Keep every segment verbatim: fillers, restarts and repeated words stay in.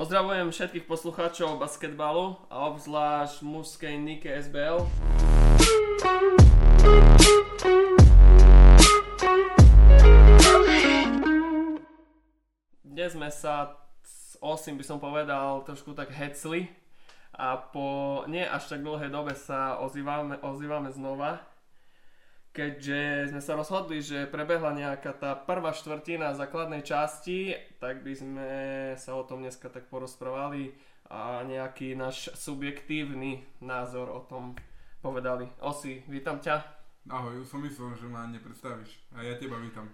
Pozdravujem všetkých poslucháčov basketbalu a obzvlášť mužskej Nike es bé el. Dnes sme sa s Osim, by som povedal, trošku tak hecli a po nie až tak dlhej dobe sa ozývame, ozývame znova, keďže sme sa rozhodli, že prebehla nejaká tá prvá štvrtina základnej časti, tak by sme sa o tom dneska tak porozprávali a nejaký náš subjektívny názor o tom povedali. Osi, vítam ťa. Ahoj, už som myslel, že ma nepredstavíš a ja teba vítam.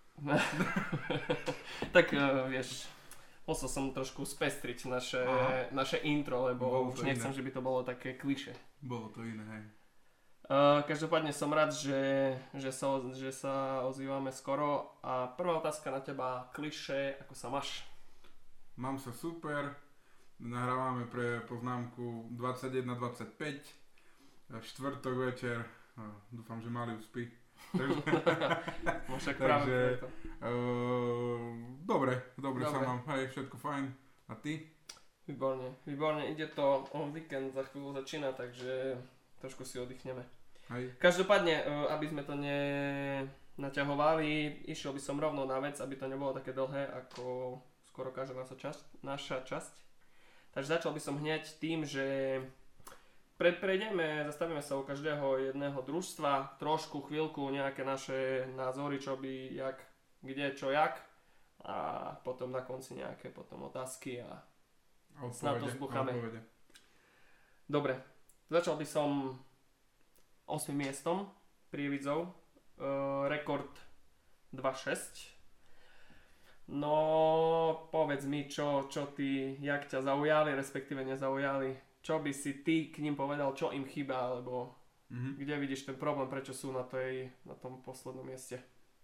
Tak uh, vieš, musel som trošku spestriť naše, naše intro, lebo bolo už nechcem, iné. Že by to bolo také klišé. Bolo to iné, hej. Uh, každopádne som rád, že, že, sa, že sa ozývame skoro a prvá otázka na teba, klišé, ako sa máš? Mám sa super, nahrávame pre poznámku dvadsaťjeden dvadsaťpäť, štvrtok večer, uh, dúfam, že Mali uspí. Takže, takže uh, dobre, dobre, dobre sa mám, hej, všetko fajn, a ty? Výborne, výborne, ide to, on víkend za chvíľu začína, takže trošku si oddychneme. Hej. Každopádne, aby sme to nenaťahovali, išiel by som rovno na vec, aby to nebolo také dlhé, ako skoro každá naša časť. Naša časť. Takže začal by som hneď tým, že prejdeme, zastavíme sa u každého jedného družstva, trošku, chvíľku, nejaké naše názory, čo by, jak, kde, čo, jak. A potom na konci nejaké potom otázky a snad to zbucháme. Dobre, začal by som ôsmym miestom Prievidzov, uh, rekord dva šesť. No povedz mi, čo, čo ty, jak ťa zaujali, respektíve nezaujali, čo by si ty k ním povedal, čo im chýba, alebo mm-hmm. kde vidíš ten problém, prečo sú na, tej, na tom poslednom mieste?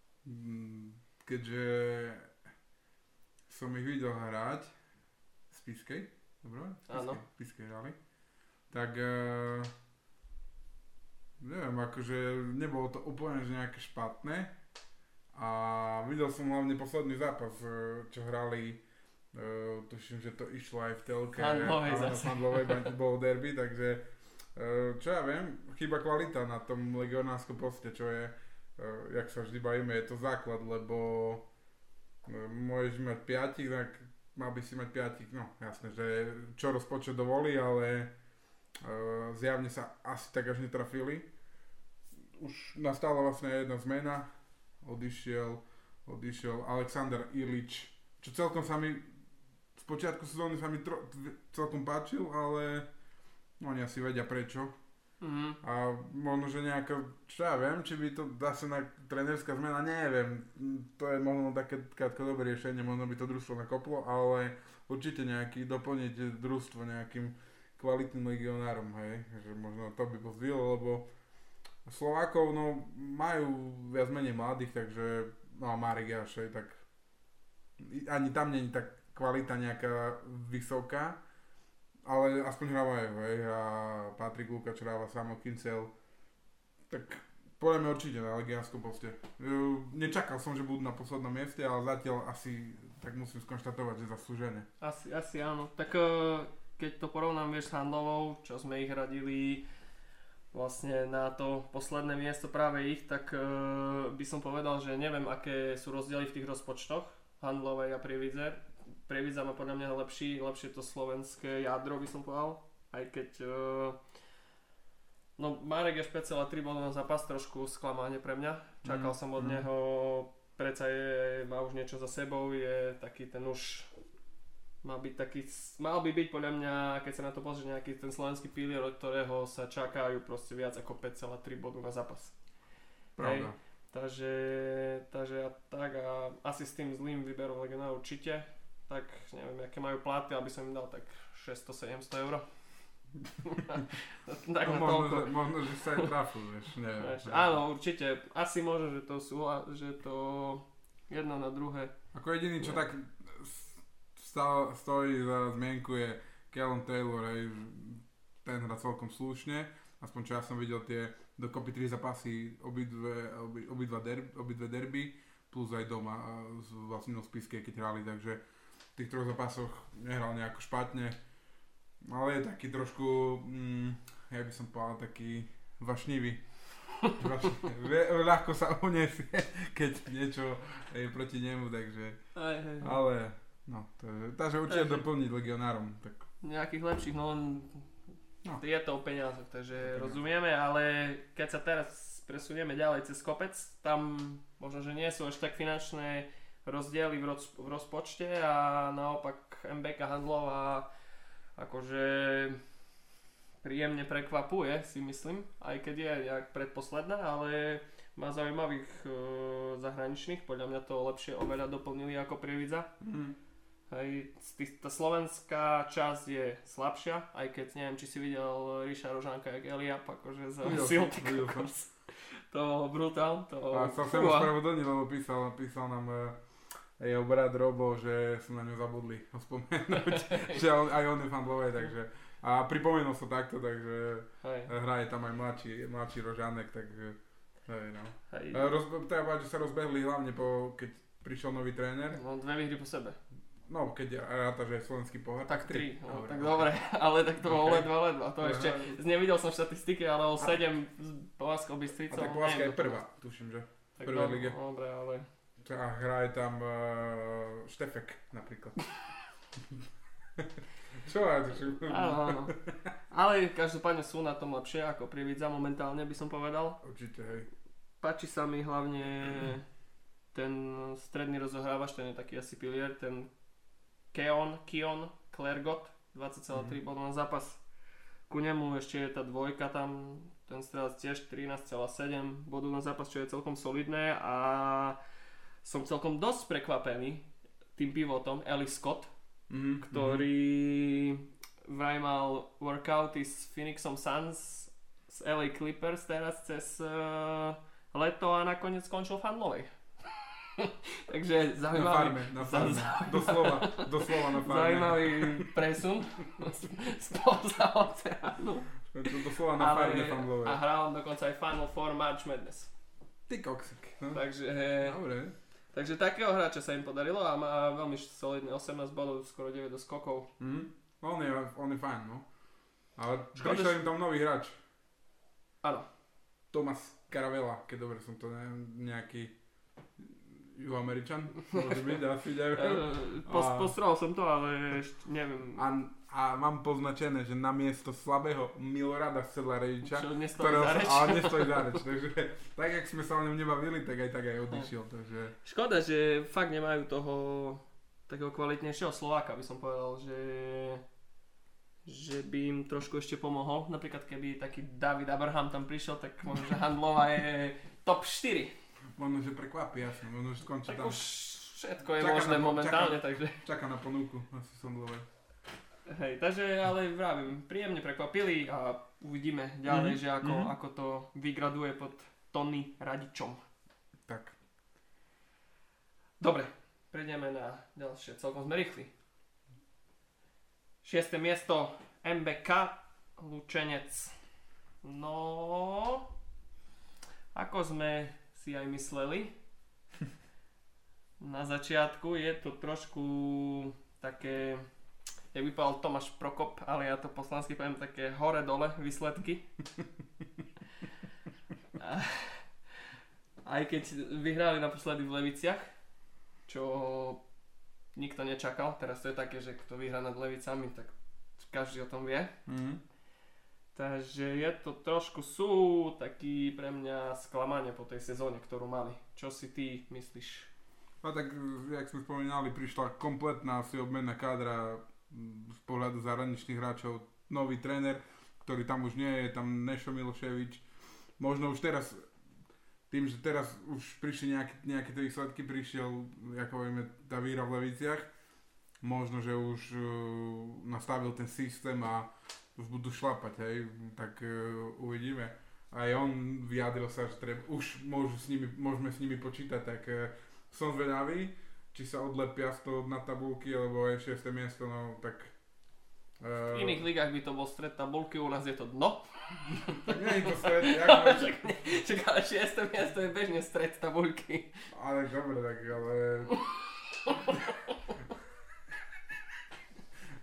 Keďže som ich videl hrať z Piskej, dobre? Áno. Piskej hrali, tak uh, neviem, akože nebolo to úplne že nejaké špatné a videl som hlavne posledný zápas, čo hrali, uh, tuším, že to išlo aj v telke, Handlovej zase. Handlovej bolo derby, takže uh, čo ja viem, chýba kvalita na tom legionárskom poste, čo je, uh, jak sa vždy bavíme, je to základ, lebo uh, môžeš mať piatich, tak mal by si mať piatich, no jasné, že čo rozpočet dovolí, ale Uh, zjavne sa asi tak až netrafili. Už nastala vlastne jedna zmena, odišiel, odišiel Alexander Ilič, čo celkom sa mi z počiatku sezóny sa mi tro, celkom páčil, ale no, oni asi vedia prečo. Mm-hmm. A možno, že nejaká, čo ja viem, či by to zase na trénerská zmena, neviem, to je možno také krátkodobé riešenie, možno by to družstvo nakoplo, ale určite nejaký, doplniť družstvo nejakým kvalitným legionárom, hej, že možno to by pozdvihlo, lebo Slovákov, no, majú viac menej mladých, takže, no a Marek Jašej, tak ani tam nie je tak kvalita nejaká vysoká, ale aspoň hrávajú, hej, a Patrik Lukáč hráva, Samo Kincel, tak poďme určite na legionárskom poste. Nečakal som, že budú na poslednom mieste, ale zatiaľ asi, tak musím skonštatovať, že zaslúžene. Asi, asi áno, tak uh... keď to porovnám, vieš, s Handlovou, čo sme ich radili vlastne na to posledné miesto práve ich, tak e, by som povedal, že neviem, aké sú rozdiely v tých rozpočtoch Handlovej a Prievidze. Prievidza má podľa mňa lepší, lepšie to slovenské jadro, by som povedal, aj keď e, no Marek je päť celá tri bodov na zápas, trošku sklamanie pre mňa. Čakal mm, som od mm. neho, predsa je, má už niečo za sebou, je taký ten už Mal, byť taký, mal by byť podľa mňa, keď sa na to pozrie, nejaký ten slovenský pilier, od ktorého sa čakajú proste viac ako päť celá tri bodu na zápas. Pravda. Hej, takže, takže a tak a asi s tým zlým výberom legionára určite. Tak neviem, aké majú platy, aby som im dal tak šesťsto sedemsto eur. Tak no, možno, že, možno, že sa aj trafil, vieš, neviem. Vieš, áno, určite. Asi môže, že to sú, že to jedno na druhé. Ako jediný, čo tak stojí za zmienku je Callum Taylor, hej, ten hra celkom slušne, aspoň čo ja som videl tie dokopy tri zápasy, obidve, obi, obidva derby, obidve derby, plus aj doma s vlastnou Spiskej, keď hrali, takže v tých troch zápasoch nehral nejako špatne, ale je taký trošku, mm, ja by som povedal, taký vašnivý. Ľahko sa uniesie, keď niečo je proti nemu, takže, aj, aj, aj. ale no, takže určite doplniť legionárom. Tak. Nejakých lepších, no len no. Je to o peniazoch, takže no. Rozumieme, ale keď sa teraz presunieme ďalej cez kopec, tam možno, že nie sú až tak finančné rozdiely v, roz, v rozpočte a naopak em bé ká Handlová akože príjemne prekvapuje, si myslím, aj keď je nejak predposledná, ale má zaujímavých e, zahraničných, podľa mňa to lepšie oveľa doplnili ako Prievidza. Mm. Hej, tá slovenská časť je slabšia, aj keď neviem, či si videl Ríša Rožánka, jak Eliab, akože zasil tak kokos. To bolo brutál. To... A sa sem ospravedlnil, lebo písal, písal nám e, jeho brat Robo, že sú na ňu zabudli ho spomenúť, že on, aj on je fan Lovej, takže a pripomenul sa takto, takže hej. Hraje tam aj mladší, mladší Rožánek, takže hej, no. Hej. Roz, treba povedať, že sa rozbehli hlavne po, keď prišiel nový tréner. No dve výhry po sebe. No, keď ráta, že je slovenský pohár. Tak tri, no, dobre, tak dobre, ale tak to bolo okay. ledva, ledva, to ešte, nevidel som štatistiky, ale o sedem Považskou Bystricou. A tak Považská je prvá, tuším, že v prvej lige. Dobre, ale... A hraje tam uh, Štefek napríklad. Čo aj to? Áno, áno. Ale každopádne sú na tom lepšie ako Prievidza momentálne, by som povedal. Určite, hej. Páči sa mi hlavne ten stredný rozohrávač, ten je taký asi pilier, ten Keon, Kion, Klergot, dvadsať celá tri mm. bodov na zápas. Ku nemu ešte je tá dvojka tam, ten strelec tiež trinásť celá sedem bodov na zápas, čo je celkom solidné a som celkom dosť prekvapený tým pivotom Ellis Scott, mm-hmm. ktorý vraj mal workouty s Phoenixom Suns z el ej Clippers teraz cez uh, leto a nakoniec skončil v Handlovej. Takže zaujímavý, na farme, na farme. Doslova, doslova na farme. Zaujímavý presun spoza oceánu. Doslova na farme Handlovej. A hral dokonca aj Final Four March Madness. Ty koksik. No. Takže... Dobre. Takže takého hráča sa im podarilo a má veľmi solidné osemnásť bodov, skoro deväť skokov. Mm. On, je, on je fajn, no. Ale prišiel im tam nový hráč. Áno. Thomas Caravella, keď dobre som to ne, nejaký Juhoameričan. Môže byť, asi neviem. Pos, postrel som to, ale ešte neviem. A, a mám poznačené, že namiesto slabého Milorada Sedlarediča, čo nestojí za reč. Ale nestojí za reč, takže tak, jak sme sa o ňom nebavili, tak aj tak aj odišiel, takže... Škoda, že fakt nemajú toho takého kvalitnejšieho Slováka, by som povedal, že že by im trošku ešte pomohol. Napríklad keby taký David Abraham tam prišiel, tak možno, že Handlová je top štyri. Možno, že prekvapí, jasne, možno, že skončí tak tam. Už všetko je čaká možné na, momentálne, čaká, takže... Čaká na ponuku, asi som dlhé. Hej, takže ale vravím, príjemne prekvapili a uvidíme ďalej, mm-hmm. že ako, mm-hmm. ako to vygraduje pod Tony Radičom. Tak. Dobre, prejdeme na ďalšie, celkom sme rýchli. Šieste miesto em bé ká Lučenec. No, ako sme si aj mysleli, na začiatku je to trošku také, jak by povedal Tomáš Prokop, ale ja to po slovensky poviem také hore-dole výsledky. A, aj keď vyhrali naposledy v Leviciach, čo nikto nečakal, teraz to je také, že kto vyhrá nad Levicami, tak každý o tom vie. Mm. Takže je to trošku, sú taký pre mňa sklamanie po tej sezóne, ktorú mali. Čo si ty myslíš? No tak, jak sme spomínali, prišla kompletná asi obmenná kádra z pohľadu zahraničných hráčov. Nový tréner, ktorý tam už nie je, tam Nešo Miloševič. Možno už teraz, tým, že teraz už prišli nejaké, nejaké tie výsledky, prišiel, ako vieme, tá výhra v Leviciach. Možno, že už uh, nastavil ten systém a už budú šlapať, hej, tak uh, uvidíme. Aj on vyjadril sa, že treba, už môžu s nimi, môžeme s nimi počítať, tak uh, som zvedavý, či sa odlepia z toho na tabulky, alebo aj šieste miesto, no tak... Uh, v iných ligách by to bol stred tabulky, u nás je to dno. Tak nie je to stred, jak Čak, čak, ale šieste miesto je bežne stred tabulky. Ale dobre, tak ale...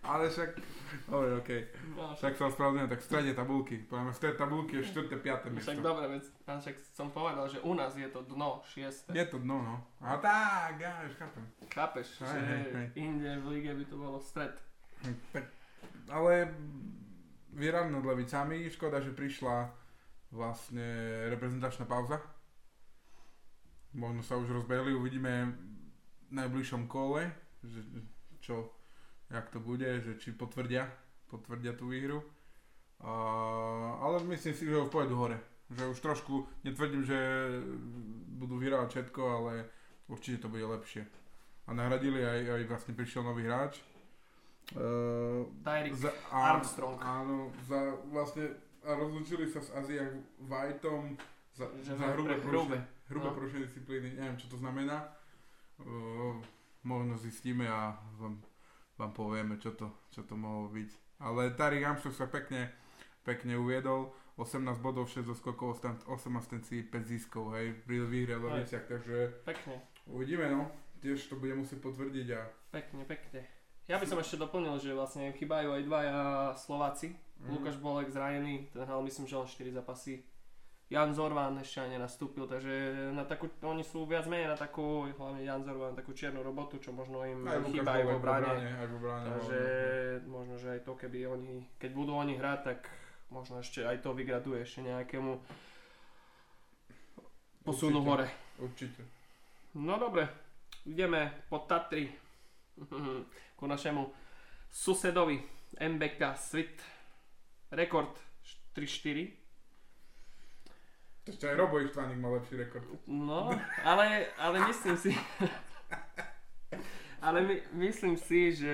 Ale však, dobre, okej. No, Však sa ospravedlňujem, tak v strede tabulky. Poďme, v strede tabulky je štvrté piate miesto. však dobre, veď, a však som povedal, že u nás je to dno, šieste. Je to dno, no. A tak, ja už chápem. Chápeš, Hej, že hej, hej. inde v lige by to bolo stred. Hm, Tak, ale vyhrali nad Levicami, škoda, že prišla vlastne reprezentačná pauza. Možno sa už rozbehli, uvidíme v najbližšom kole, že, čo, jak to bude, že či potvrdia, potvrdia tú výhru. A, ale myslím si, že ho pôjdu hore. Že už trošku, netvrdím, že budú vyhrávať všetko, ale určite to bude lepšie. A nahradili aj, aj vlastne prišiel nový hráč. Uh, Tyreek za, Armstrong. Áno, za vlastne a rozlúčili sa s Aziak Whiteom za, Že za hrubé, pre hrubé. hrubé No. porušenie disciplíny, neviem čo to znamená. Uh, možno zistíme a vám, vám povieme, čo to, čo to mohlo byť. Ale Tyreek Armstrong sa pekne, pekne uviedol, osemnásť bodov, šesť zoskokov, osem asistencií, päť ziskov, hej, pri výhre v Leviciach, takže Pekne, uvidíme, no. Tiež to bude musieť potvrdiť a... pekne, pekne. Ja by som ešte doplnil, že vlastne chýbajú aj dvaja Slováci. Mhm. Lukáš Bolek zranený, ten hral myslím, že len štyri zápasy. Jan Zorván ešte ani nenastúpil, takže na takú, oni sú viac menej na takú, hlavne Jan Zorván, takú čiernu robotu, čo možno im Aj Lukáš chýbajú Bolek vo bráne. aj vo bráne. Takže možno, že aj to, keby oni, keď budú oni hrať, tak možno ešte aj to vygraduje ešte nejakému posunu Určite. hore. Určite. No dobre, ideme po Tatry ku našemu susedovi em bé ká Svit. Rekord tri štyri. Ešte aj Robo Ištvaník má lepší rekord. No, ale, ale myslím si, ale my, myslím si, že,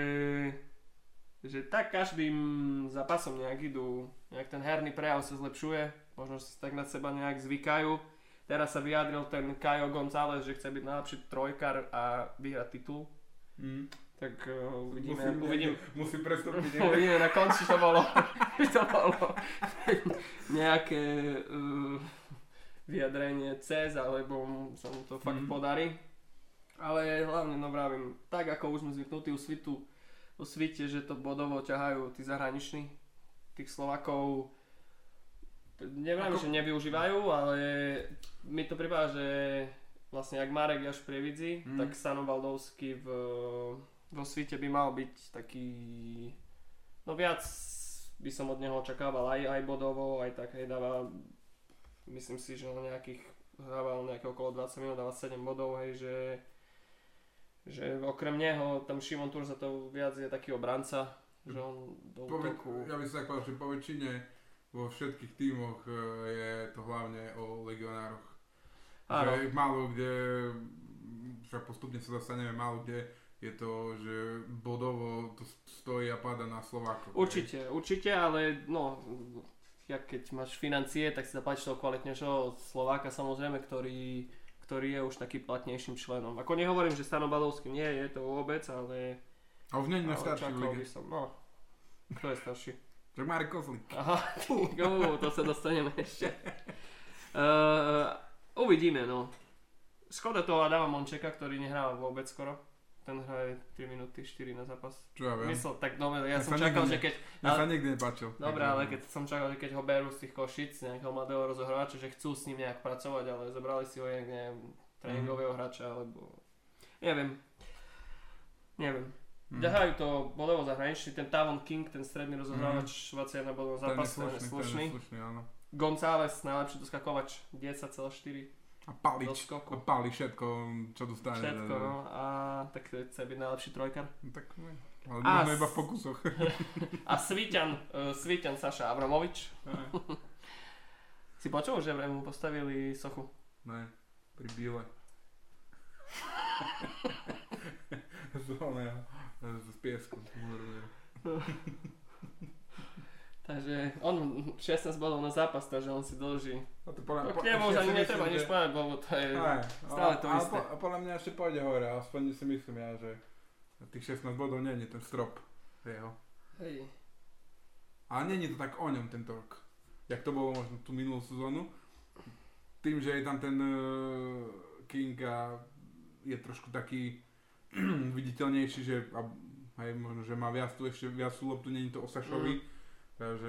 že tak každým zápasom nejak idú, nejak ten herný prejav sa zlepšuje, možno si tak na seba nejak zvykajú. Teraz sa vyjadril ten Caio González, že chce byť najlepší trojkar a vyhrať titul. Mm. Tak uh, uvidíme, Musím, uvidím, musí prestúpiť. uvidíme na konci, to bolo, to bolo nejaké uh, vyjadrenie cez, alebo sa mu to fakt Mhm. podarí. Ale hlavne, no vravím, tak ako už sme zvyknutí u Svitu, u Svite, že to bodovo ťahajú tí zahraniční, tých Slovakov, neviem, Ako- že nevyužívajú, ale mi to pripáda, že vlastne jak Marek Jaš Prievidzi, Mhm. tak Sano Baldovský v, vo Svite by mal byť taký, no viac by som od neho očakával aj, aj bodovo, aj tak, hej, dáva, myslím si, že na nejakých, dával nejaké okolo dvadsať minút, dáva sedem bodov, hej, že že okrem neho tam Šimon Turza to viac je taký obranca, že on do Po, útoku. ja by som tak povedal, že po väčšine vo všetkých tímoch e, je to hlavne o legionároch. Áno. Že málo kde, však postupne sa dostaneme, málo kde je to, že bodovo to stojí a páda na Slovákov. Určite, určite, ale no, jak keď máš financie, tak si zapáči toho kvalitnejšieho Slováka samozrejme, ktorý, ktorý je už taký platnejším členom. Ako nehovorím, že Stano Badovský nie je to vôbec, ale... A už nie je na ale starší v čakal lige. by som, no, kto je starší? Tak Marek Kozlík. Aha, uh, to sa dostaneme ešte. Uh, uvidíme, no. Škoda toho Adama Mončeka, ktorý nehráva vôbec skoro. Ten hraje tri minúty štyri na zápas. Čo ja viem. Myslel, tak dobre, Mne ja som sa čakal, nikdy že ne- keď... Mne sa nikdy nepáčil. Dobre, ale keď som čakal, že keď ho berú z tých Košic, nejakého mladého rozohráča, že chcú s ním nejak pracovať, ale zobrali si ho jak, neviem, tréningového hráča, alebo... Neviem. Neviem. Mhm. Ďahajú to bodovo zahraničný, ten Tavon King, ten stredný rozohrávač, dvadsaťjeden bodov Ten je zápas, ten je slušný, ten slušný. je slušný, áno. González, najlepší doskakovač, desať celá štyri A palí, do a skoku. palí všetko, čo dostane. Všetko, no. A tak chce byť najlepší trojkar. No, tak, ne. Ale A možno s- iba v pokusoch. A Sviťan, uh, Sviťan Saša Abramovič. Si počul, že vraj mu postavili sochu? Ne, pri bíle. z oného, z piesku. Takže on šestnásť bodov na zápas, takže on si dlží. A to podľa, Tak nemu už ani netreba nič povedať, lebo to je Aj, stále to ale isté. Po, a podľa mňa ešte pôjde hore, aspoň si myslím ja, že tých šestnásť bodov nie je ten strop jeho. Hej. Ale nie je to tak o ňom tento rok. Jak to bolo možno tú minulú sezónu. Tým, že je tam ten uh, King a je trošku taký viditeľnejší, že a hej, možno, že má viac tu ešte viac tú loptu, není to Osašovi, mm. takže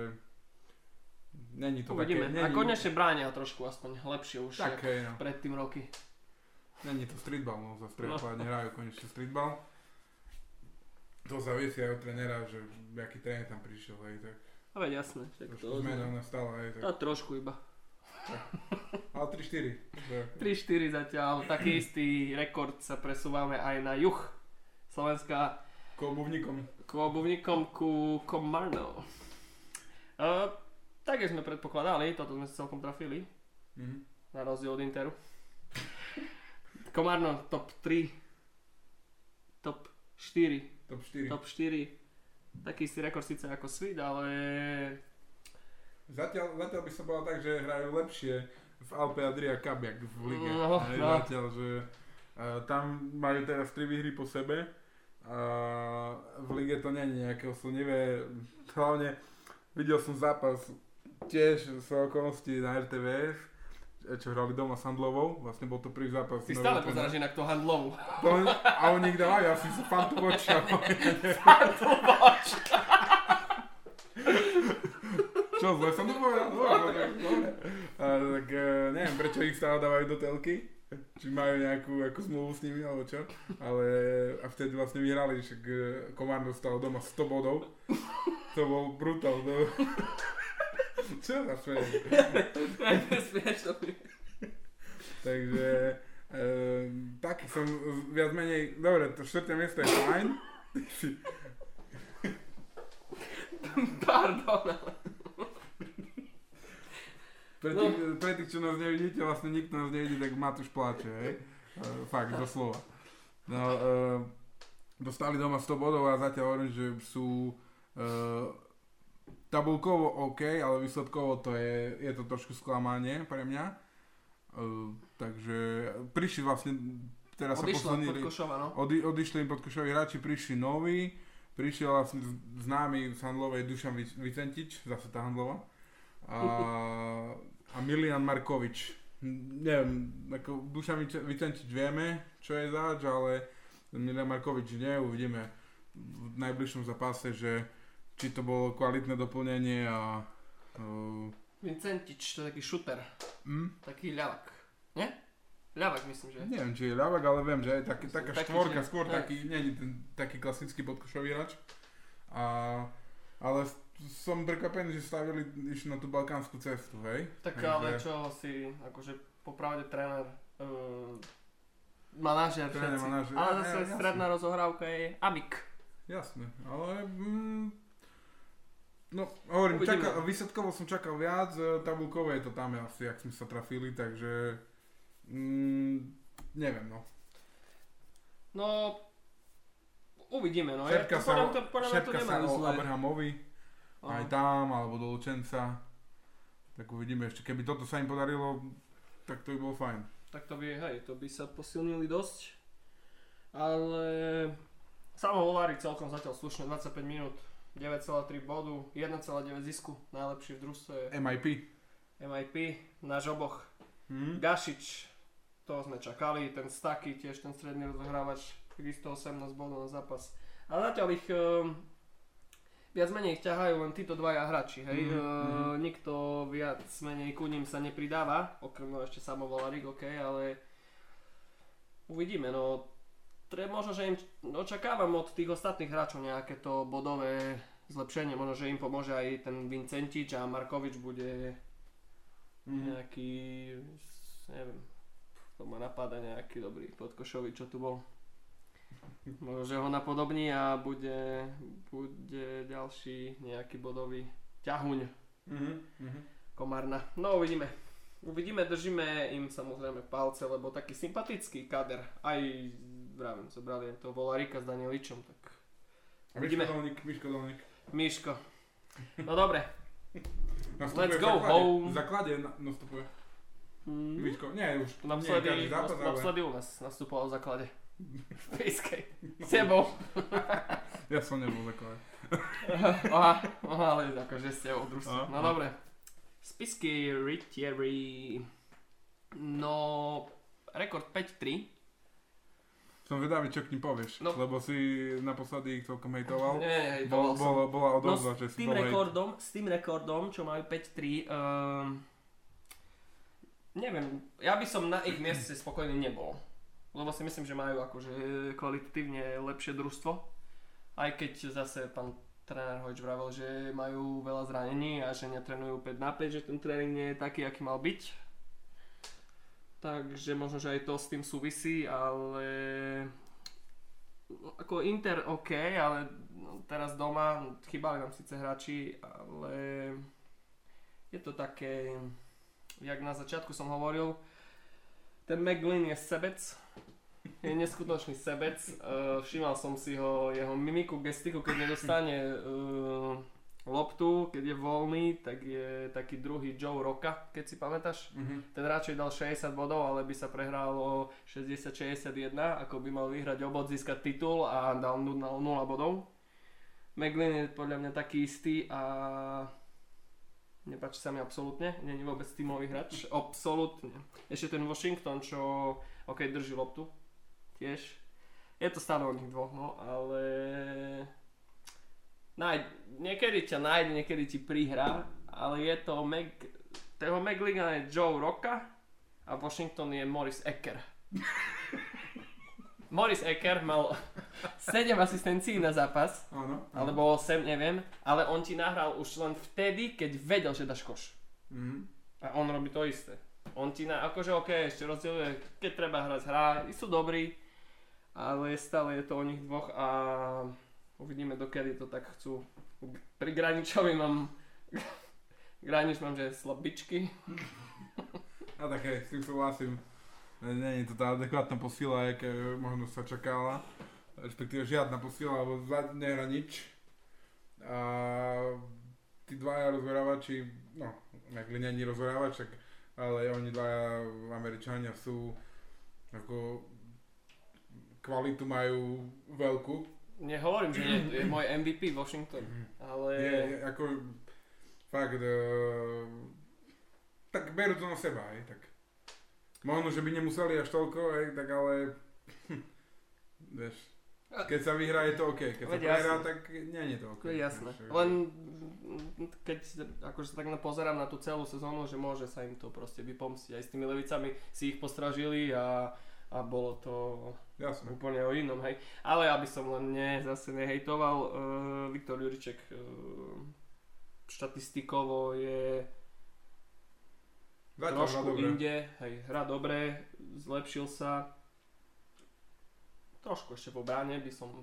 není to uvidíme. také... Není... A konečne bránia trošku aspoň lepšie už tak, hej, no. pred tým roky. Není to streetball, no, za streetball no. nehrajú konečne streetball. To závisí aj od trénera, že aký tréner tam prišiel, hej, tak... A veď jasné. Trošku zmenené stále, hej, tak... A trošku iba. Tak. Ale tri štyri. tri štyri zatiaľ, taký istý rekord sa presúvame aj na juh Slovenska. Klobovníkom. Klobovníkom ku Komárno. Uh, tak sme predpokladali, toto sme si celkom trafili. Mm-hmm. Na rozdiel od Interu. Komárno top tri. Top štyri. Top štyri. Top štyri. Taký istý rekord síce ako Svit, ale... Zatiaľ, zatiaľ by som povedal tak, že hrajú lepšie v Alpe Adria Cup, jak v lige. No, Aj no. Zatiaľ, že uh, tam majú teraz tri výhry po sebe. A v lige to nie je nejaké oslnivé. Hlavne videl som zápas tiež z okolností na er té vé es, čo hrali doma s Handlovou. Vlastne bol to prvý zápas. Ty stále pozeráš inak to Handlovú. To, a oni ich dávajú, asi sú Fantu Bočka. Fantu Bočka. Čo, zle som to povedal? Dobre, dobre. A, tak uh, neviem, prečo ich stále dávajú do telky. Či majú nejakú ako zmluvu s nimi, alebo čo. Ale a vtedy vlastne vyhrali, však uh, Komárno stalo doma sto bodov. To bol brutál. To... Čo sa smeješ? Smieš to mi. Takže uh, taký som viac menej, dobre, to štvrté miesto je fajn. Pardon, ale... Pre tých, no. pre tých, čo nás nevidíte, vlastne nikto nás nevidí, tak Matúš pláče, hej? Uh, fakt, doslova. No, uh, dostali doma sto bodov a zatiaľ hovorím, že sú uh, tabulkovo OK, ale výsledkovo to je, je to trošku sklamanie pre mňa. Uh, takže prišli vlastne, teraz odišla sa posunili, Podkošova, no? odi, odišli im Podkošovi hráči, prišli noví, prišiel vlastne známy z Handlovej Dušan Vicentič, zase tá Handlova. A, a Milian Markovič. Neviem, ako Dušan Vicentič vieme, čo je zač, ale Milian Markovič nie, uvidíme v najbližšom zápase, že či to bolo kvalitné doplnenie a... Uh... Vicentič, to je taký šuter. Mm? Taký ľavak. Nie? Ľavak myslím, že? Neviem, či je ľavak, ale viem, že je taký, taká taký, štvorka, že... skôr taký, nie je ten taký klasický podkošový hráč. A, ale som prekvapený, že stavili išli na tú balkánsku cestu, hej? Tak takže... ale čo si, akože popravde tréner, uh, manažer tréner, všetci. manažer. Ale Ja, zase ja, stredná rozohrávka je Amik. Jasné, ale... Mm, no, hovorím, čakal, výsledkovo som čakal viac, tabulkovo je to tam asi, jak sme sa trafili, takže... Mm, neviem, no. No... Uvidíme, no. Šepka sa, to, šepka sa o Abrahamovi. Aj tam, alebo do Lučenca. Tak uvidíme ešte, keby toto sa im podarilo, tak to by bolo fajn. Tak to by, hej, to by sa posilnili dosť. Ale Samo Volárik celkom zatiaľ slušne, dvadsaťpäť minút, deväť celá tri bodu, jeden celá deväť zisku, najlepší v družstve je em í pé. em í pé, náš oboch. Hmm. Gašič, to sme čakali, ten Staky, tiež ten stredný rozohrávač, takisto osemnásť bodov na zápas. A zatiaľ ich... Um, viac menej ich ťahajú len títo dvaja hráči, hej. Mm, uh, mm. Nikto viac menej ku ním sa nepridáva, okrem no ešte Samo Volárik, ok, ale uvidíme, no. Tre, možno, že im očakávam od tých ostatných hráčov nejaké to bodové zlepšenie, možno, že im pomôže aj ten Vincentič a Markovič bude mm. nejaký, neviem, to ma napadá nejaký dobrý Podkošovi, čo tu bol. Možno, že ho napodobní a bude, bude ďalší nejaký bodový ťahuň mm-hmm. Komárna. No uvidíme. Uvidíme, držíme im samozrejme palce, lebo taký sympatický kader. Aj vravím, zobrali aj toho Volárika s Danieličom, tak uvidíme. Miško Dolník, Miško Dolník. Miško. No dobre. Nastupuje Let's go home. V základe nastupuje. Mm. Miško, nie už. Naposledy, nie zápas, ale... naposledy u nás nastupoval v základe. V Pejskej. S tebou. Ja som nebol takové. Aha, aha, ale akože ste o družstve. No dobre. Spisky Rytieri. No, rekord päť tri. Som vedavý, čo k ním povieš, no. Lebo si naposledy ich celkom hejtoval. Nie, Bol, hejtoval som. bola, bola odozva, no, že s si tým bol rekordom, hejt. S tým rekordom, čo majú päť tri, um, neviem, ja by som na ich mieste spokojný nebol. Lebo si myslím, že majú akože kvalitatívne lepšie družstvo. Aj keď zase pán tréner Hojč vravel, že majú veľa zranení a že netrenujú päť na päť, že ten tréning nie je taký, aký mal byť. Takže možno, že aj to s tým súvisí, ale ako Inter OK, ale teraz doma chýbali nám síce hráči, ale je to také, jak na začiatku som hovoril, ten McGlynn je sebec. Je neskutočný sebec, uh, všímal som si ho, jeho mimiku, gestiku, keď nedostane uh, loptu, keď je voľný, tak je taký druhý Joe Rocca, keď si pamätáš. Mm-hmm. Ten radšej dal šesťdesiat bodov, ale by sa prehral o šesťdesiat šesťdesiatjeden, ako by mal vyhrať obod, získať titul a dal nula bodov. McGlynn je podľa mňa taký istý a nepáči sa mi absolútne, nie je vôbec tímový hráč, absolútne. Ešte ten Washington, čo ok, drží loptu. Tiež. Je to stále o nich dvoch, no, ale nájde, niekedy ťa nájde, niekedy ti prihrá, ale je to Meg, toho McGlynna je Joe Rocca a Washington je Morris Ecker. Morris Ecker mal sedem asistencií na zápas, ano, ano. Alebo osem, neviem, ale on ti nahral už len vtedy, keď vedel, že dáš koš. Mm. A on robí to isté. On ti na, akože ok, ešte rozdieluje, keď treba hrať, hrá, sú dobrí, ale stále je to o nich dvoch a uvidíme, dokedy to tak chcú. Pri Graničovi mám, Granič mám, že slabičky. A tak hej, s tým súhlasím. Nie je to tá adekvátna posila, aké možno sa čakala, respektíve žiadna posila, lebo nehra nič. A tí dvaja rozhorávači, no, McGlynn nie je rozhorávač, ale oni dvaja Američania sú ako kvalitu majú veľkú. Nehovorím, že nie, to je môj em vé pé Washington, ale je, je ako fakt uh, tak berú to na seba, aj tak. Možno, že by nemuseli až toľko, aj tak, ale hm, vieš, keď sa vyhrá je to OK, keď Veď sa prehrá, tak nie je to OK. Veď jasné, len keď akože sa tak pozerám na tú celú sezónu, že môže sa im to proste vypomstiť, aj s tými Levicami si ich postražili a, a bolo to jasné. Úplne o inom, hej. Ale aby som len ne, zase nehejtoval, uh, Viktor Juriček uh, štatistikovo je Zatiaľ trošku inde, hej, hrá dobre, zlepšil sa. Trošku ešte po bráne by som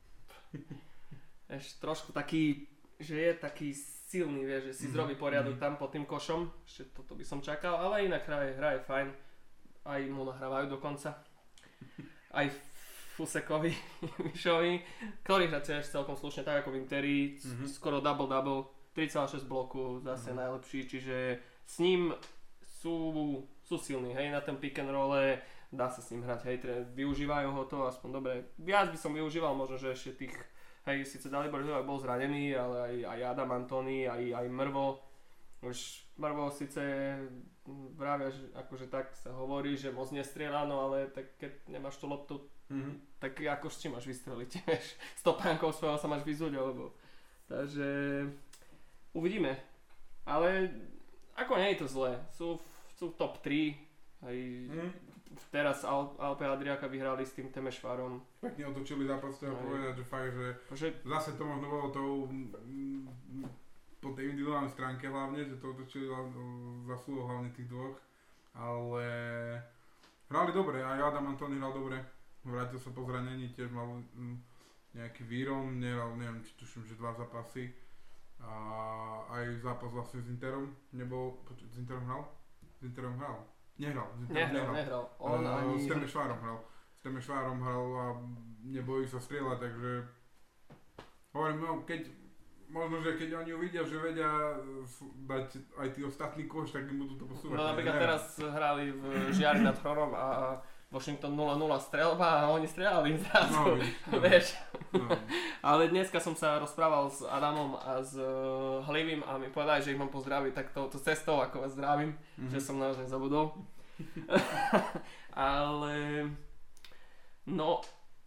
ešte trošku taký, že je taký silný, vie, že si mm-hmm. zrobí poriadok mm-hmm. tam pod tým košom, ešte toto by som čakal, ale inak hra je, hra je fajn, aj mu nahrávajú dokonca, aj Fusekovi, Mišovi, ktorý hrá tiež celkom slušne, tak ako v Interi, mm-hmm. skoro double-double, tri celé šesť bloku, zase mm-hmm. najlepší, čiže s ním sú, sú silní, hej, na tom pick and rolle, dá sa s ním hrať, hej, využívajú ho to aspoň dobre. Viac by som využíval možno, že ešte tých, hej, síce Dalibor bol zranený, ale aj, aj Adam Antony, aj, aj Mrvo. Už Mrvo síce vravia, že akože tak sa hovorí, že moc nestrieľa, no ale tak keď nemáš tú loptu, mm-hmm. tak ako s čím máš vystreliť, vieš, stopánkou svojho sa máš vyzúť, alebo... Takže uvidíme, ale ako nie je to zlé, sú, sú top tri, aj mm. teraz Al, Alpe Adriaka vyhrali s tým Temešvárom. Pekne otočili zápas, treba povedať, že fakt, že, že zase to možno bolo tou mm, po tej individuálnej stránke hlavne, že to otočili zaslúho hlavne tých dvoch, ale hrali dobre, aj Adam Antony hral dobre, vrátil sa po zranení, tiež mal mm, nejaký výron, nehral, neviem, či tuším, že dva zápasy. A aj zápas vlastne s Interom nebol, počuť, s Interom hral? S Interom hral? Nehral, s Interom nehral. Nehral, nehral. On uh, ani... S Temešvárom hral. S Temešvárom hral a nebojí sa strieľať, takže hovorím, no keď, možno, že keď oni uvidia, že vedia dať aj tí ostatní koš, tak im budú to posúvať. No napríklad teraz hrali v Žiari nad Hronom a Washington nula nula strelba a oni strieľali zrazu, no, vieš. No. Ale dneska som sa rozprával s Adamom a s uh, Hlivým a mi povedali, že ich mám pozdraviť tak touto cestou, ako vás zdravím, mm-hmm. že som naozaj zabudol. Ale No,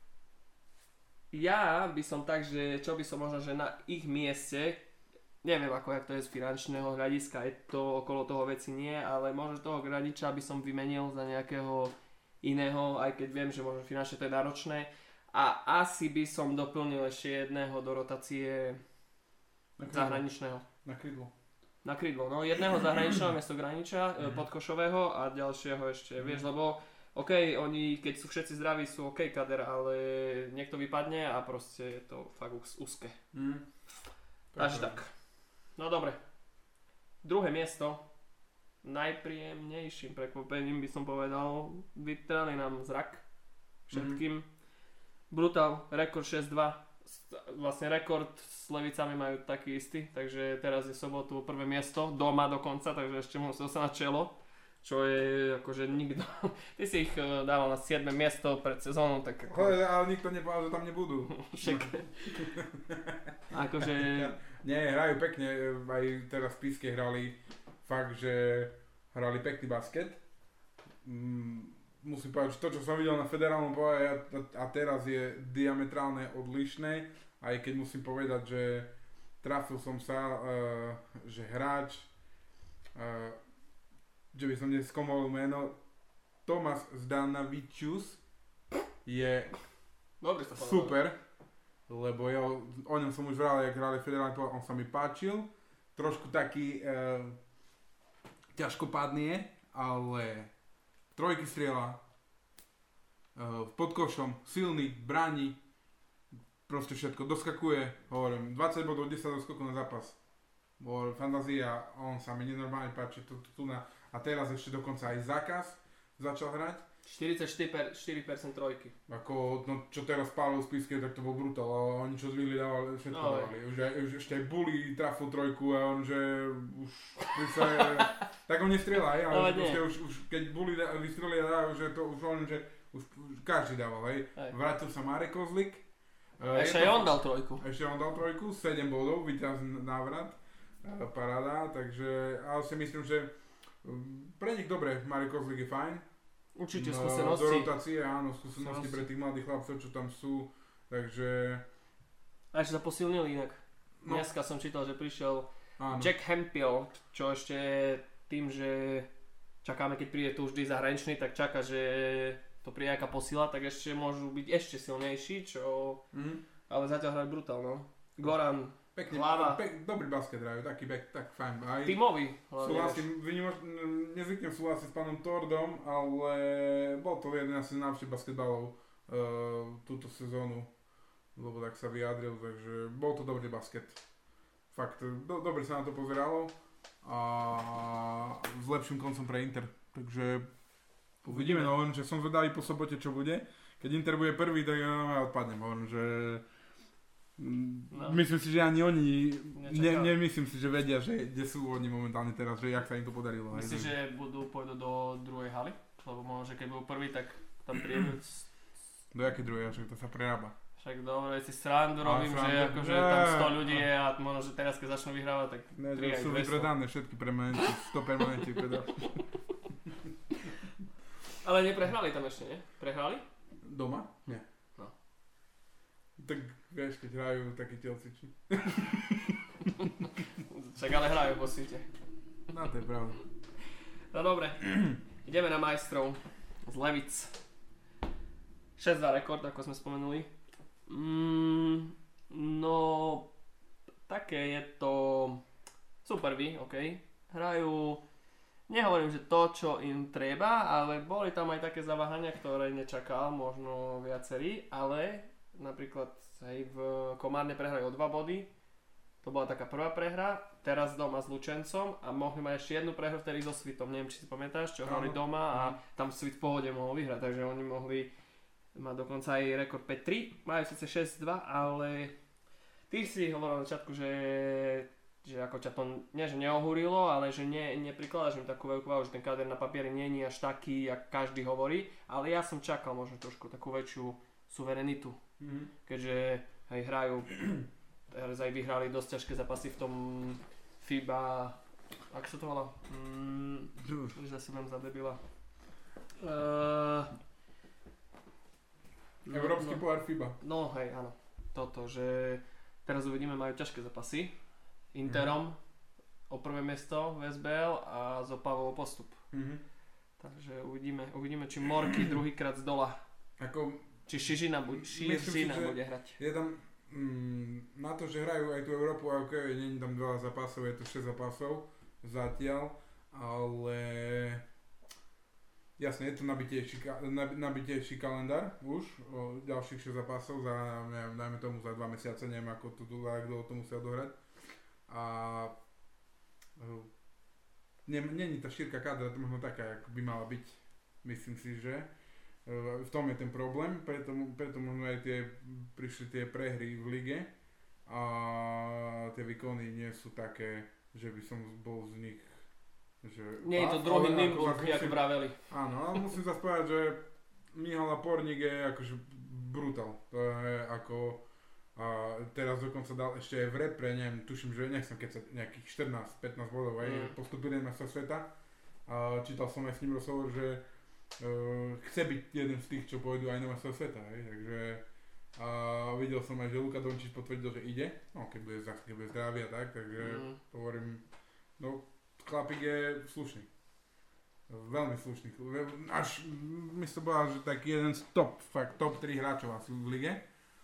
ja by som tak, že čo by som možno, že na ich mieste, neviem ako jak to je z finančného hľadiska, je to okolo toho veci nie, ale možno toho Gradiča by som vymenil za nejakého iného, aj keď viem, že možno finančne to je náročné. A asi by som doplnil ešte jedného do rotácie zahraničného. Na krydlo. Na krydlo, no jedného zahraničného miesto Graniča, mm. podkošového a ďalšieho ešte, mm. vieš, lebo OK, oni keď sú všetci zdraví sú OK kader, ale niekto vypadne a proste je to fakt úzke. Mm. Takže tak. No dobre. Druhé miesto, najpríjemnejším prekvapením by som povedal, vytrali nám zrak všetkým. Mm. Brutal, rekord šesť dva. Vlastne rekord s Levicami majú taký istý, takže teraz je sobotu prvé miesto, doma dokonca, takže ešte musel sa na čelo, čo je akože nikto, ty si ich dával na siedme miesto pred sezónou, tak ako... Ale, ale nikto nepovedal, že tam nebudú. Však. Akože... Nie, hrajú pekne, aj teraz v Píske hrali fakt, že hrali pekný basket. Mm. Musím povedať, že to, čo som videl na federálnom boji a, a teraz je diametrálne odlišné, aj keď musím povedať, že trafil som sa, uh, že hráč, uh, že by som neskomol meno, Tomas Zdanavičius je Dobre, to super, lebo ja o ňom som už vral, jak hrali federálny boji, on sa mi páčil, trošku taký uh, ťažkopádny je, ale trojky strieľa, uh, pod košom, silný, bráni, proste všetko, doskakuje, hovorím, dvadsať bodov, desať doskokov na zápas. Hovorím, fantázia, on sa mi nenormálne páči, tu, tu, tu na, a teraz ešte dokonca aj zákaz začal hrať. štyridsaťštyri percent trojky. Ako, no čo teraz Pálov z Píske, tak to bol brutál, ale oni čo zvýli dávali, všetko no, dávali. Už, aj, už ešte aj Bully trafil trojku a on, že už sa, tak on nestrieľa, ale no, proste už, už keď Bully vystrelili a dá, že to už on, že už, už každý dával, hej. Vrátil sa Marek Kozlik. Ešte aj on dal trojku. Ešte on dal trojku, sedem bodov, víťazný návrat, paráda, takže, ale si myslím, že pre nich dobre, Marek Kozlik je fajn. Určite no, skúsenosti. Do rotácie, áno, skúsenosti pre tých mladých chlapcov, čo tam sú, takže... A ešte sa posilnili inak. No. Dneska som čítal, že prišiel áno. Jack Hemphill, čo ešte tým, že čakáme, keď príde tu vždy zahraničný, tak čaká, že to príde nejaká posila, tak ešte môžu byť ešte silnejší, čo... Mm-hmm. Ale zatiaľ hrajú brutál, no. Goran, pekne, hlava. Pek, dobrý basket hrajú, taký back, tak fajn. Aj tímový. Súhlasím, nezvyknem súhlasiť s pánom Tordom, ale bol to jeden asi z najlepších basketbalov uh, túto sezónu, lebo tak sa vyjadril, takže bol to dobrý basket. Fakt, do, dobre sa na to pozeralo a s lepším koncom pre Inter, takže uvidíme, no len, že som zvedavý po sobote, čo bude. Keď Inter bude prvý, tak ja odpadnem, hovorím, že no. Myslím si, že ani oni, ne, nemyslím si, že vedia, že kde sú oni momentálne teraz, že jak sa im to podarilo. Myslíš, že budú pôjdu do druhej haly? Lebo možno, že keď budú prvý, tak tam prídu... Do jakej druhej, však to sa prerába. Však dobre, si srandu robím, že akože tam sto ľudí je a možno, že teraz keď začnú vyhrávať, tak ne, tri aj sú vypredané všetky permanenty, sto permanentí predá. Ale neprehrali tam ešte, nie? Prehrali? Doma? Nie. No. Tak vieš, keď hrajú takí telciči. Však ale hrajú po svete. No to je pravda. No dobre, ideme na majstrov z Levic. šesť dva rekord, ako sme spomenuli. Mm, no, také je to... Sú prví, ok. Hrajú... Nehovorím, že to, čo im treba, ale boli tam aj také zaváhania, ktoré nečakal možno viacerí, ale napríklad aj v Komárne prehrali o dva body. To bola taká prvá prehra, teraz doma s Lučencom a mohli mať ešte jednu prehru vtedy so Svitom, neviem či si pamätáš, čo hrali doma a tam Svit v pohode mohol vyhrať, takže oni mohli mať dokonca aj rekord päť tri, majú síce šesť dva, ale ty si hovoril na začiatku, že že ako ťa to, nie že neohúrilo, ale že ne, neprikladáš im takú veľkú váhu, že ten káder na papieri nie je až taký, jak každý hovorí, ale ja som čakal možno trošku takú väčšiu suverenitu, mm-hmm. keďže aj hrajú, teraz aj vyhrali dosť ťažké zápasy v tom FIBA, ako sa to volá? Mm, už zase budem za debila. Uh, No, Európsky no, pohár FIBA. No hej, áno. Toto, že teraz uvidíme, majú ťažké zápasy. Interom mm. o prvé miesto v es bé el a z Opavou o postup. Mm-hmm. Takže uvidíme, uvidíme, či Morky druhýkrát z dola. Ako, či Šižina, bu- Šižina si, bude hrať. Je tam, mm, na to, že hrajú aj tú Európu, ok, nie je tam veľa zápasov, je to šesť zápasov zatiaľ, ale jasne, je to nabitejší, nabitejší kalendár už, o ďalších šesť zápasov za, neviem, dajme tomu za dva mesiace, neviem ako to tu, kto to musel dohrať. A není tá šírka kádra, to možno taká, ako by mala byť, myslím si, že v tom je ten problém, preto, preto možno aj tie, prišli tie prehry v lige a tie výkony nie sú také, že by som bol z nich, že... Nie je to druhý Nymburk, jak vraveli. Áno, ale musím zase povedať, že Mihala Porník je akože brutál, to je ako, a teraz dokonca dal ešte aj v repre, neviem, tuším, že nechcem keď sa nejakých štrnásť pätnásť bodov aj mm. postupili na majstra sveta a čítal som aj s ním rozhovor, že uh, chce byť jeden z tých, čo pôjdu aj na majstra sveta, hej, takže a videl som aj, že Luka Dončič potvrdil, že ide, no keď bude, keď bude zdravý a tak, takže mm. hovorím, no chlapík je slušný, veľmi slušný, až mi sa povedal, že tak jeden z top, fakt top tri hráčov asi v lige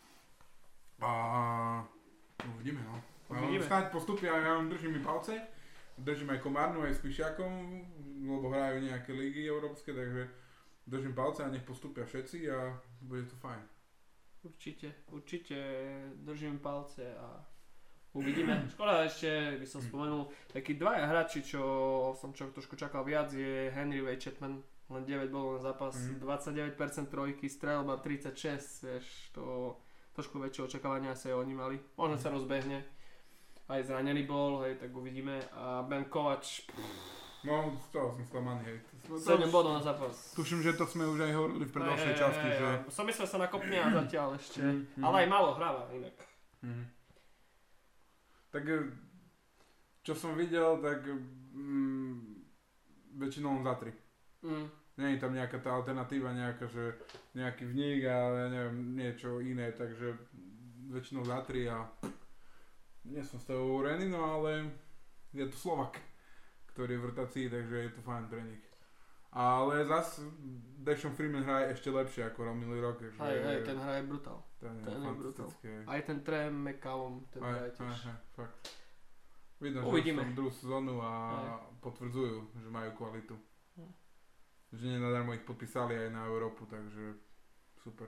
a uvidíme, no. Uvidíme. Snáď postupia, ja vám držím mi palce, držím aj Komárnu, aj s Pišiakom, lebo hrajú nejaké ligy európske, takže držím palce a nech postupia všetci a bude to fajn. Určite, určite držím palce a uvidíme. Škoda, ešte by som spomenul, takí dvaja hráči, čo som čo, trošku čakal viac, je Henry Wade Chapman, len deväť bodov na zápas, mm. dvadsaťdeväť percent trojky, strelba tridsaťšesť, vieš, to trošku väčšie očakávania asi oni mali. Možno sa rozbehne. Aj zranený bol, hej, tak uvidíme. A Ben Kovač... No, z toho som sklamaný, hej. sedem bodov na zápas. Tuším, že to sme už aj hovorili v predošlej časti, že... Som myslel sa nakopne a zatiaľ ešte. Mm-hmm. Ale aj málo hráva inak. Mm-hmm. Tak čo som videl, tak mm, väčšinou za tri. Mm. Nie je tam nejaká tá alternatíva, nejaká, že nejaký vník a neviem, niečo iné, takže väčšinou za tri a nie som z toho urený, no ale je to Slovak, ktorý je v rotácii, takže je to fajn pre nich. Ale zas Deshaun Freeman hraje ešte lepšie ako hral minulý rok. Že hej, hej, ten hraje brutál. Ten je, ten je brutál. Aj ten Trey McCallum, ten aj, hraje tiež. Aj, aj, fakt. Vidno, Uvidíme. že som druhú sezónu a aj. Potvrdzujú, že majú kvalitu. Hm. Že nenadarmo ich podpísali aj na Európu, takže super.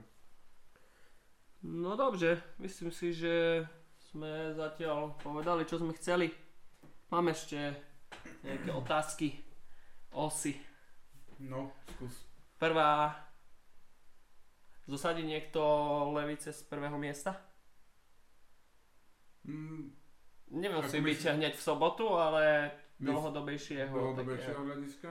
No dobře, myslím si, že sme zatiaľ povedali, čo sme chceli. Mám ešte nejaké otázky. Osy. No, skús. Prvá. Zosadí niekto Levice z prvého miesta? Mm, Nemusí byť myslím... hneď v sobotu, ale dlhodobejšieho. Dlhodobejšieho hľadiska?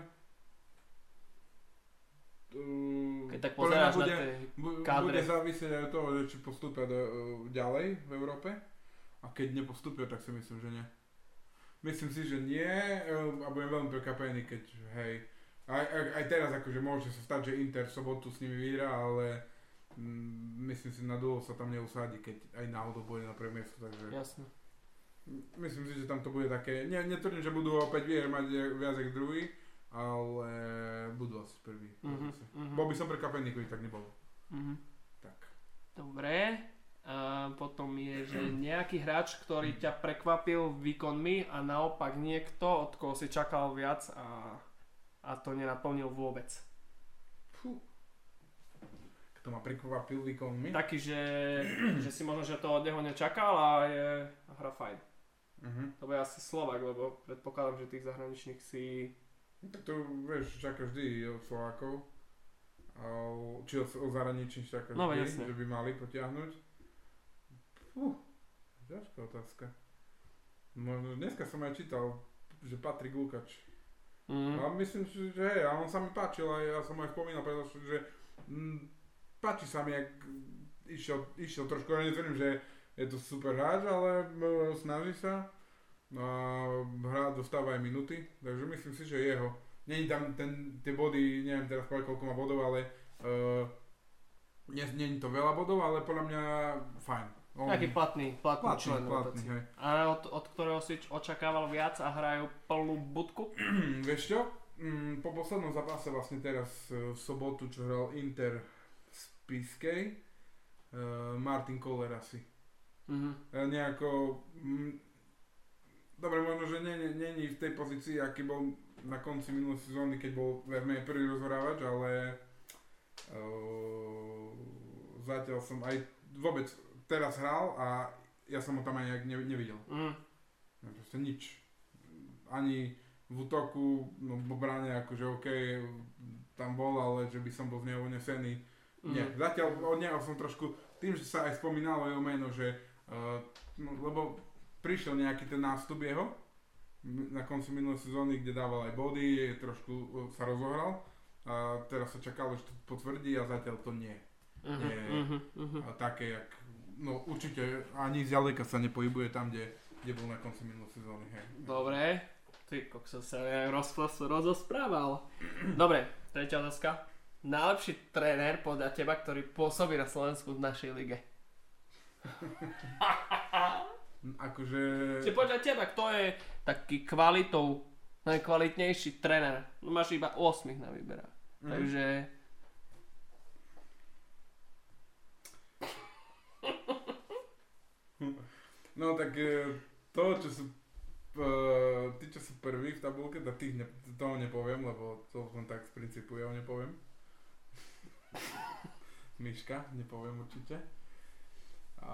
Keď tak pozeráš bude, na tej kádre. Bude závisieť aj od toho, že či postúpia do, ďalej v Európe. A keď nepostúpia, tak si myslím, že nie. Myslím si, že nie a budem veľmi prekvapený, keď hej, aj, aj, aj teraz akože môže sa stať, že Inter v sobotu s nimi vyhrá, ale mm, myslím si, na dlho sa tam neusadí, keď aj náhodou bude na prvé miesto, takže... Jasne. Myslím si, že tam to bude také, ne, netvrdím, že budú opäť vyhrať mať viac ako druhý, ale budú asi prvý. Mm-hmm, mm-hmm. Bol by som prekvapený, keď tak nebolo. Mm-hmm. Tak. Dobre. A potom je, že nejaký hráč, ktorý ťa prekvapil výkonmi a naopak niekto, od koho si čakal viac a, a to nenaplnil vôbec. Fú. Kto ma prekvapil výkonmi? Taký, že, že si možno, že to od neho nečakal a je a hra fajn. Uh-huh. To bude asi Slovák, lebo predpokladám, že tých zahraničných si... Tak to vieš, čaká vždy od Slovákov. Či od, od zahraničných čaká vždy, no, že by mali potiahnuť. Fú, ťažká otázka. Možno dneska som aj čítal, že Patrik Lukáč. Mm. A myslím si, že hej, a on sa mi páčil a ja som aj spomínal, pretože že m, páči sa mi, jak išiel, išiel trošku, ja netvrdím, že je to super hráč, ale m, snaží sa a hrá, dostáva aj minuty, takže myslím si, že jeho. Není tam ten, tie body, neviem teraz koľko má bodov, ale uh, Nie, nie je to veľa bodov, ale podľa mňa fajn. On... Taký platný, platný, platný člen. platný, hej. A od, od ktorého si očakával viac a hrajú plnú budku? Vieš čo? Mm, po poslednom zápase vlastne teraz v sobotu, čo hral Inter z Piskej, uh, Martin Koller asi. Mm-hmm. Uh, nejako... Mm, dobre, možno, že nie, nie, nie, nie v tej pozícii, aký bol na konci minulej sezóny, keď bol veľmi prvý rozhorávač, ale uh, zatiaľ som aj vôbec teraz hral a ja som ho tam aj ne, nevidel. Mm. No, proste nič. Ani v útoku, no v bráne akože OK, tam bol, ale že by som bol z neho unesený. Mm. Nie, zatiaľ od neho som trošku, tým, že sa aj spomínalo jeho meno, že uh, no, lebo prišiel nejaký ten nástup jeho na konci minulej sezóny, kde dával aj body, trošku uh, sa rozohral a teraz sa čakalo, že to potvrdí a zatiaľ to nie. Uh-huh, nie uh-huh, uh-huh. A také, jak, no určite ani zďaleka sa nepohybuje tam, kde, kde bol na konci minulej sezóny. Hej. Dobre, ty kokso sa ja roz, rozosprával. Dobre, tretia otázka. Najlepší tréner podľa teba, ktorý pôsobí na Slovensku v našej lige? Akože... Čiže podľa teba, kto je taký kvalitou najkvalitnejší tréner? No máš iba osem na výbera. Mm. Takže... No tak to, čo sú tí, čo sú prví v tabulke, tak tých ne, toho nepoviem, lebo to som tak z princípu ja ho nepoviem. Miška, nepoviem určite. A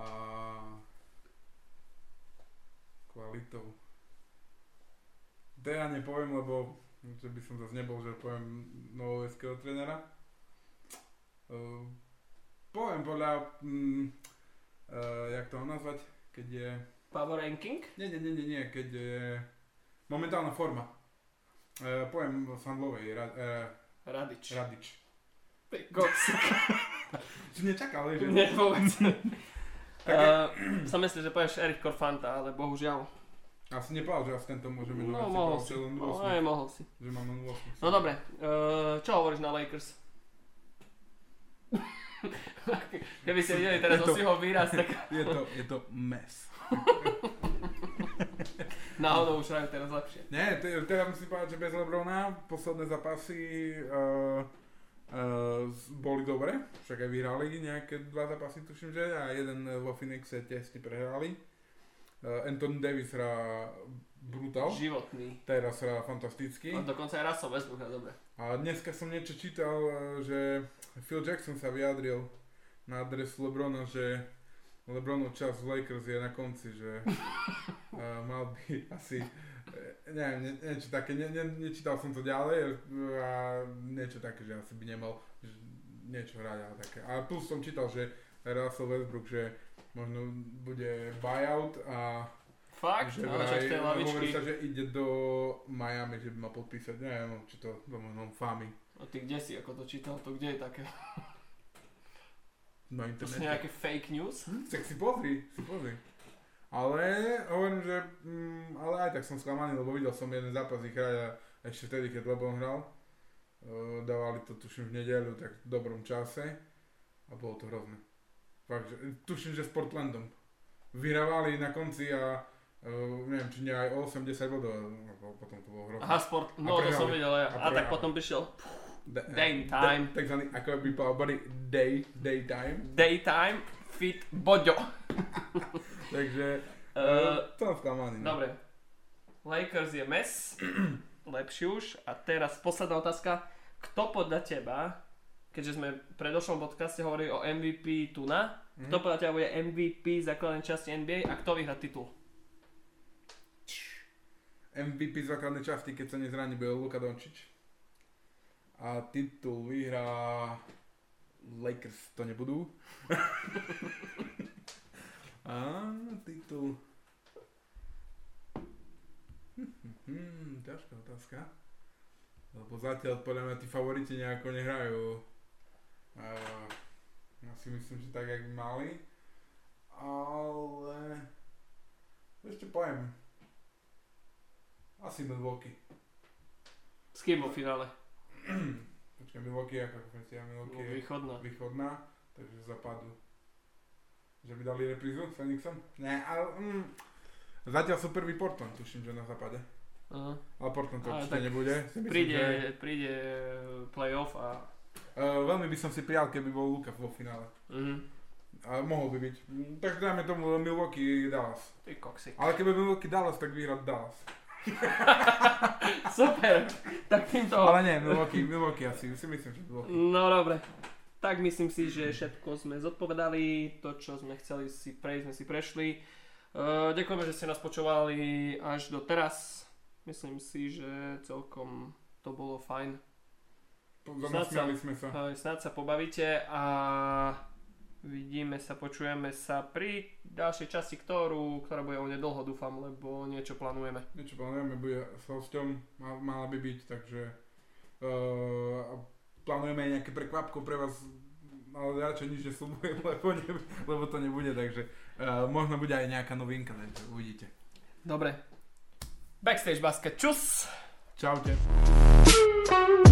kvalitou. To ja nepoviem, lebo že by som zase nebol, že poviem novoveského trénera. Uh, poviem podľa, mm, uh, jak to nazvať, keď je... Power ranking? Nie, nie, nie, nie, nie, keď je momentálna forma. Uh, poviem Sandlovej, ra, uh, Radič. Radič. Ty koksik. Si nečakal, že? Nie, vôbec. uh, som myslel, že povieš Erik Korfanta, ale bohužiaľ. Asi nepovedal, že asi tento môže menovať. No, mohol si. No, aj mohol si. Že mám len osem. No dobre, uh, čo hovoríš na Lakers? Keby ste videli teraz Osiho výraz, tak... Je to, je to mes. Náhodou už hrajú teraz lepšie. Nie, te, teraz musím povedať, že bez Lebrona posledné zápasy uh, uh, boli dobre. Však aj vyhrali nejaké dva zápasy, tuším, že a jeden vo Phoenixe tesne prehrali. Uh, Anthony Davis hrá brutál. Životný. Teraz hrá fantasticky. A dokonca aj Russell Westbrook hrá dobre. A dneska som niečo čítal, že Phil Jackson sa vyjadril na adresu Lebrona, že LeBronov čas v Lakers je na konci, že uh, mal by asi, neviem, nie, niečo také, ne, ne, nečítal som to ďalej a niečo také, že asi by nemal niečo hrať, ale také. A plus som čítal, že Russell Westbrook, že možno bude buyout a fakt? že ale vraj, v tej lavičky. hovorí sa, že ide do Miami, že by mal podpísať, neviem, či to do možno Fami. A ty kde si, ako to čítal, to kde je také? Na internete. To sú nejaké fake news? Hm, tak si pozri, si pozri. Ale hovorím, že, mm, ale aj tak som sklamaný, lebo videl som jeden zápas ich hrať a ešte vtedy, keď LeBron hral. Uh, dávali to tuším v nedeľu, tak v dobrom čase a bolo to hrozné. Fakt, že, tuším, že s Portlandom. Vyhrávali na konci a uh, neviem, či nie aj osem desať bodov, a potom to bolo hrozné. Aha, sport, no to som videl ja. A, a tak potom prišiel Da, Dame time. Da, takzvaný, ako by povedal, day, daytime. Daytime, fit, boďo. Takže, uh, to som sklamaný. No. Dobre. Lakers je mes, lepší už. A teraz posledná otázka. Kto podľa teba, keďže sme v predošlom podcaste hovorili o em ví pí Tuna, mm. kto podľa teba bude em ví pí základnej časti en bí ej a kto vyhrá titul? em ví pí základnej časti, keď sa nezraní, bude Luka Dončić. A titul vyhrá Lakers, to nebudú. A titul... Hmm, ťažká otázka. Lebo zatiaľ podľa mňa tí favoriti nejako nehrajú. A ja si myslím, že tak, jak by mali. Ale... Ešte poviem. Asi Milwaukee. S kým vo finále? Počkaj, Milwaukee, ako konferencia Milwaukee No, východná. východná. takže zapadú. Že by dali reprízu s Phoenixom? Ne, ale mm, zatiaľ sú prvý Portland, tuším, že na západe. Uh-huh. Ale Portland to určite nebude. Myslím, príde, že... príde playoff a... Uh, veľmi by som si prijal, keby bol Luka vo finále. Uh-huh. A mohol by byť. Tak dáme tomu Milwaukee Dallas. Ty koksik. Ale keby Milwaukee Dallas, tak vyhrať Dallas. Super, tak týmto... Ale nie, Milwaukee, Milwaukee asi, si myslím, že Milwaukee. No dobre, tak myslím si, že všetko sme zodpovedali, to čo sme chceli si prejsť, sme si prešli. Uh, ďakujeme, že ste nás počúvali až do teraz. Myslím si, že celkom to bolo fajn. Nasmiali sme sa. Uh, snáď sa pobavíte a vidíme sa, počujeme sa pri ďalšej časti, ktorú, ktorá bude o nedlho, dúfam, lebo niečo plánujeme. Niečo plánujeme, bude s hosťom, mal, mala by byť, takže uh, plánujeme aj nejaké prekvapko pre vás, ale radšej nič nesľubujem, lebo, ne, lebo to nebude, takže uh, možno bude aj nejaká novinka, takže uvidíte. Dobre. Backstage Basket, čus! Čaute.